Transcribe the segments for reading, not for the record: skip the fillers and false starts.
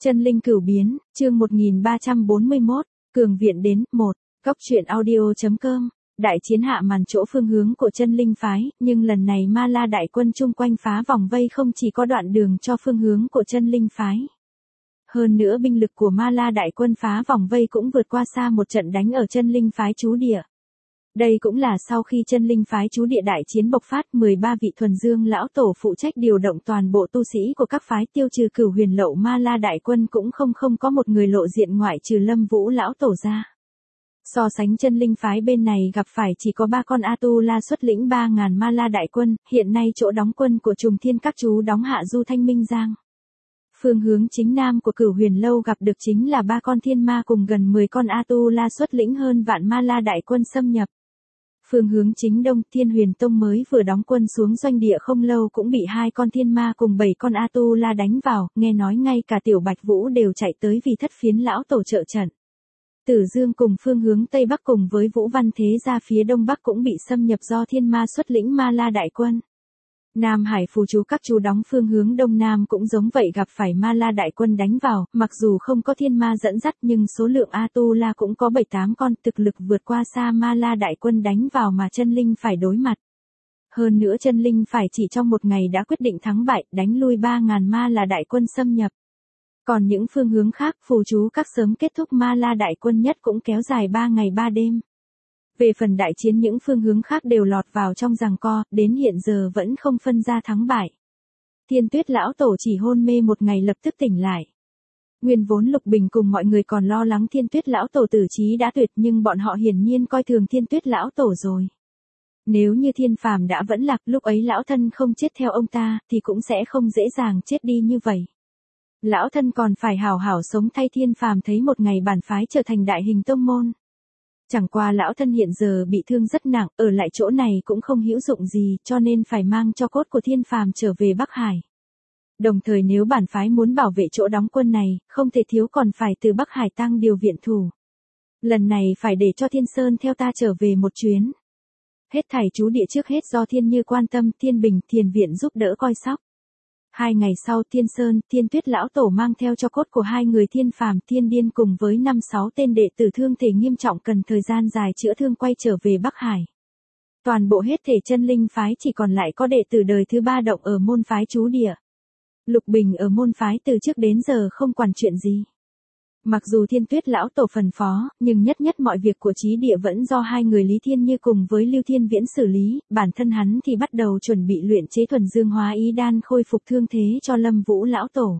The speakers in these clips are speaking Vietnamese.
Chân linh cửu biến, chương 1341, cường viện đến, 1, góc truyện audio.com, đại chiến hạ màn chỗ phương hướng của chân linh phái, nhưng lần này Ma La đại quân chung quanh phá vòng vây không chỉ có đoạn đường cho phương hướng của chân linh phái. Hơn nữa binh lực của Ma La đại quân phá vòng vây cũng vượt qua xa một trận đánh ở chân linh phái trú địa. Đây cũng là sau khi chân linh phái trú địa đại chiến bộc phát, 13 vị thuần dương lão tổ phụ trách điều động toàn bộ tu sĩ của các phái tiêu trừ cửu huyền lậu Ma La đại quân cũng không có một người lộ diện ngoại trừ Lâm Vũ lão tổ ra. So sánh chân linh phái bên này gặp phải chỉ có 3 con A-tu-la xuất lĩnh 3.000 Ma La đại quân, hiện nay chỗ đóng quân của Trùng Thiên các chú đóng hạ du Thanh Minh Giang. Phương hướng chính nam của cửu huyền lâu gặp được chính là 3 con thiên ma cùng gần 10 con A-tu-la xuất lĩnh hơn vạn Ma La đại quân xâm nhập. Phương hướng chính đông, Thiên Huyền Tông mới vừa đóng quân xuống doanh địa không lâu cũng bị 2 con thiên ma cùng 7 con A-tu-la đánh vào, nghe nói ngay cả Tiểu Bạch Vũ đều chạy tới vì thất phiến lão tổ trợ trận. Tử Dương cùng phương hướng tây bắc cùng với Vũ Văn Thế gia phía đông bắc cũng bị xâm nhập do thiên ma xuất lĩnh Ma La đại quân. Nam Hải phù chú các chú đóng phương hướng đông nam cũng giống vậy gặp phải Ma La đại quân đánh vào, mặc dù không có thiên ma dẫn dắt nhưng số lượng A-tu-la cũng có 7-8 con, thực lực vượt qua xa Ma La đại quân đánh vào mà chân linh phải đối mặt. Hơn nữa chân linh phải chỉ trong một ngày đã quyết định thắng bại, đánh lui 3.000 Ma La đại quân xâm nhập. Còn những phương hướng khác phù chú các sớm kết thúc Ma La đại quân nhất cũng kéo dài 3 ngày 3 đêm. Về phần đại chiến những phương hướng khác đều lọt vào trong giằng co, đến hiện giờ vẫn không phân ra thắng bại. Thiên Tuyết lão tổ chỉ hôn mê một ngày lập tức tỉnh lại. Nguyên vốn Lục Bình cùng mọi người còn lo lắng Thiên Tuyết lão tổ tử trí đã tuyệt nhưng bọn họ hiển nhiên coi thường Thiên Tuyết lão tổ rồi. Nếu như Thiên Phàm đã vẫn lạc lúc ấy lão thân không chết theo ông ta thì cũng sẽ không dễ dàng chết đi như vậy. Lão thân còn phải hảo hảo sống thay Thiên Phàm thấy một ngày bản phái trở thành đại hình tông môn. Chẳng qua lão thân hiện giờ bị thương rất nặng, ở lại chỗ này cũng không hữu dụng gì, cho nên phải mang cho cốt của Thiên Phàm trở về Bắc Hải. Đồng thời nếu bản phái muốn bảo vệ chỗ đóng quân này, không thể thiếu còn phải từ Bắc Hải tăng điều viện thủ. Lần này phải để cho Thiên Sơn theo ta trở về một chuyến. Hết thảy chú địa trước hết do Thiên Như quan tâm, Thiên Bình, Thiền Viện giúp đỡ coi sóc. 2 ngày sau Thiên Sơn, Thiên Tuyết lão tổ mang theo cho cốt của 2 người Thiên Phàm, Thiên Điên cùng với 5-6 tên đệ tử thương thể nghiêm trọng cần thời gian dài chữa thương quay trở về Bắc Hải. Toàn bộ hết thể chân linh phái chỉ còn lại có đệ tử đời thứ 3 động ở môn phái trú địa. Lục Bình ở môn phái từ trước đến giờ không quản chuyện gì. Mặc dù Thiên Tuyết lão tổ phân phó, nhưng nhất mọi việc của trí địa vẫn do 2 người Lý Thiên Như cùng với Lưu Thiên Viễn xử lý, bản thân hắn thì bắt đầu chuẩn bị luyện chế thuần dương hóa ý đan khôi phục thương thế cho Lâm Vũ lão tổ.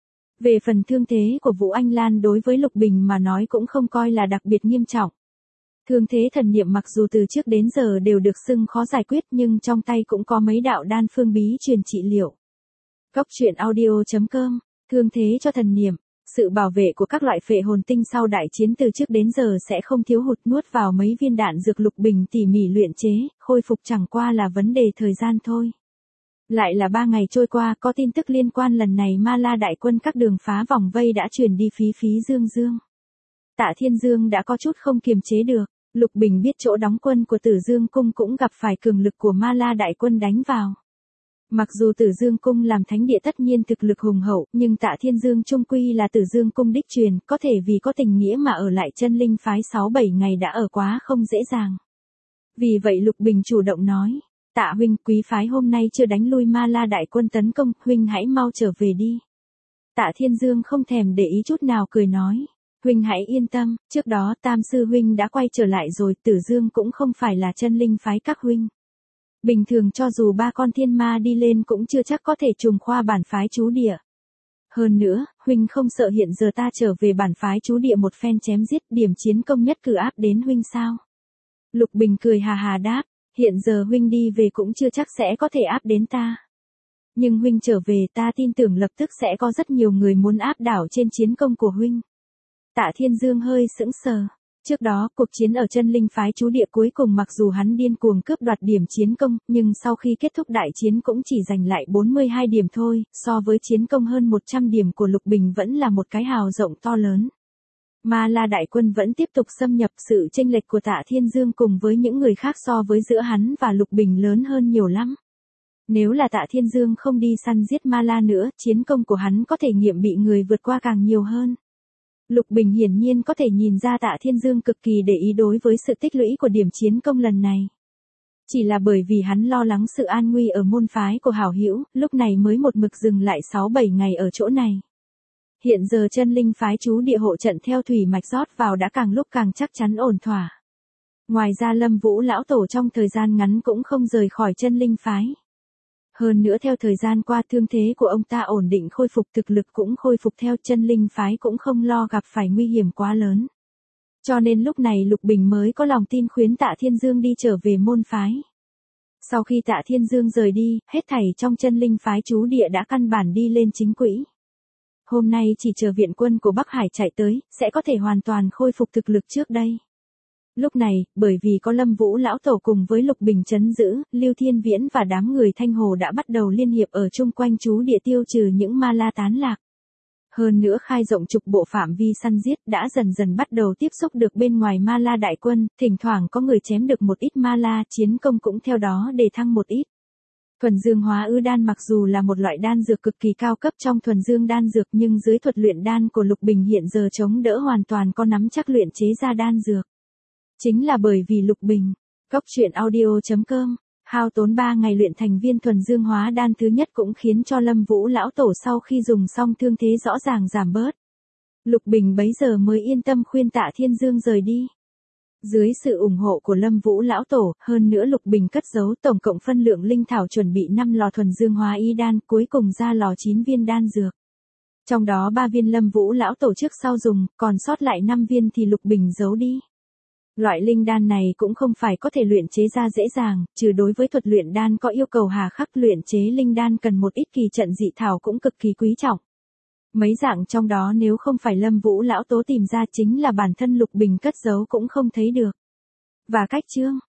Về phần thương thế của Vũ Anh Lan đối với Lục Bình mà nói cũng không coi là đặc biệt nghiêm trọng. Thương thế thần niệm mặc dù từ trước đến giờ đều được xưng khó giải quyết nhưng trong tay cũng có mấy đạo đan phương bí truyền trị liệu. Góc truyện audio.com, thương thế cho thần niệm. Sự bảo vệ của các loại phệ hồn tinh sau đại chiến từ trước đến giờ sẽ không thiếu hụt, nuốt vào mấy viên đạn dược Lục Bình tỉ mỉ luyện chế, khôi phục chẳng qua là vấn đề thời gian thôi. Lại là 3 ngày trôi qua, có tin tức liên quan lần này Ma La đại quân các đường phá vòng vây đã truyền đi phí Dương. Tạ Thiên Dương đã có chút không kiềm chế được, Lục Bình biết chỗ đóng quân của Tử Dương cung cũng gặp phải cường lực của Ma La đại quân đánh vào. Mặc dù Tử Dương cung làm thánh địa tất nhiên thực lực hùng hậu, nhưng Tạ Thiên Dương trung quy là Tử Dương cung đích truyền, có thể vì có tình nghĩa mà ở lại chân linh phái 6-7 ngày đã ở quá không dễ dàng. Vì vậy Lục Bình chủ động nói, Tạ huynh, quý phái hôm nay chưa đánh lui Ma La đại quân tấn công, huynh hãy mau trở về đi. Tạ Thiên Dương không thèm để ý chút nào cười nói, huynh hãy yên tâm, trước đó Tam sư huynh đã quay trở lại rồi, Tử Dương cũng không phải là chân linh phái các huynh. Bình thường cho dù 3 con thiên ma đi lên cũng chưa chắc có thể trùng khoa bản phái trú địa. Hơn nữa, huynh không sợ hiện giờ ta trở về bản phái trú địa một phen chém giết, điểm chiến công nhất cử áp đến huynh sao? Lục Bình cười hà hà đáp, hiện giờ huynh đi về cũng chưa chắc sẽ có thể áp đến ta. Nhưng huynh trở về ta tin tưởng lập tức sẽ có rất nhiều người muốn áp đảo trên chiến công của huynh. Tạ Thiên Dương hơi sững sờ. Trước đó, cuộc chiến ở chân linh phái trú địa cuối cùng mặc dù hắn điên cuồng cướp đoạt điểm chiến công, nhưng sau khi kết thúc đại chiến cũng chỉ giành lại 42 điểm thôi, so với chiến công hơn 100 điểm của Lục Bình vẫn là một cái hào rộng to lớn. Ma La đại quân vẫn tiếp tục xâm nhập, sự chênh lệch của Tạ Thiên Dương cùng với những người khác so với giữa hắn và Lục Bình lớn hơn nhiều lắm. Nếu là Tạ Thiên Dương không đi săn giết ma la nữa, chiến công của hắn có thể nghiệm bị người vượt qua càng nhiều hơn. Lục Bình hiển nhiên có thể nhìn ra Tạ Thiên Dương cực kỳ để ý đối với sự tích lũy của điểm chiến công lần này. Chỉ là bởi vì hắn lo lắng sự an nguy ở môn phái của hảo hữu, lúc này mới một mực dừng lại 6-7 ngày ở chỗ này. Hiện giờ chân linh phái chú địa hộ trận theo thủy mạch rót vào đã càng lúc càng chắc chắn ổn thỏa. Ngoài ra Lâm Vũ lão tổ trong thời gian ngắn cũng không rời khỏi chân linh phái. Hơn nữa theo thời gian qua thương thế của ông ta ổn định khôi phục, thực lực cũng khôi phục theo, chân linh phái cũng không lo gặp phải nguy hiểm quá lớn. Cho nên lúc này Lục Bình mới có lòng tin khuyến Tạ Thiên Dương đi trở về môn phái. Sau khi Tạ Thiên Dương rời đi, hết thảy trong chân linh phái chú địa đã căn bản đi lên chính quỹ. Hôm nay chỉ chờ viện quân của Bắc Hải chạy tới, sẽ có thể hoàn toàn khôi phục thực lực trước đây. Lúc này, bởi vì có Lâm Vũ lão tổ cùng với Lục Bình trấn giữ, Lưu Thiên Viễn và đám người Thanh Hồ đã bắt đầu liên hiệp ở chung quanh chú địa tiêu trừ những ma la tán lạc. Hơn nữa khai rộng trục bộ phạm vi săn giết đã dần dần bắt đầu tiếp xúc được bên ngoài ma la đại quân, thỉnh thoảng có người chém được một ít ma la, chiến công cũng theo đó để thăng một ít. Thuần dương hóa ư đan mặc dù là một loại đan dược cực kỳ cao cấp trong thuần dương đan dược, nhưng dưới thuật luyện đan của Lục Bình hiện giờ chống đỡ hoàn toàn có nắm chắc luyện chế ra đan dược. Chính là bởi vì Lục Bình, Cốc.audio.com, hao tốn 3 ngày luyện thành viên thuần dương hóa đan thứ nhất cũng khiến cho Lâm Vũ lão tổ sau khi dùng xong thương thế rõ ràng giảm bớt. Lục Bình bấy giờ mới yên tâm khuyên Tạ Thiên Dương rời đi. Dưới sự ủng hộ của Lâm Vũ lão tổ, hơn nữa Lục Bình cất giấu tổng cộng phân lượng linh thảo chuẩn bị 5 lò thuần dương hóa y đan, cuối cùng ra lò 9 viên đan dược. Trong đó 3 viên Lâm Vũ lão tổ trước sau dùng, còn sót lại 5 viên thì Lục Bình giấu đi. Loại linh đan này cũng không phải có thể luyện chế ra dễ dàng, trừ đối với thuật luyện đan có yêu cầu hà khắc, luyện chế linh đan cần một ít kỳ trận dị thảo cũng cực kỳ quý trọng. Mấy dạng trong đó nếu không phải Lâm Vũ lão tố tìm ra, chính là bản thân Lục Bình cất giấu cũng không thấy được. Và cách chương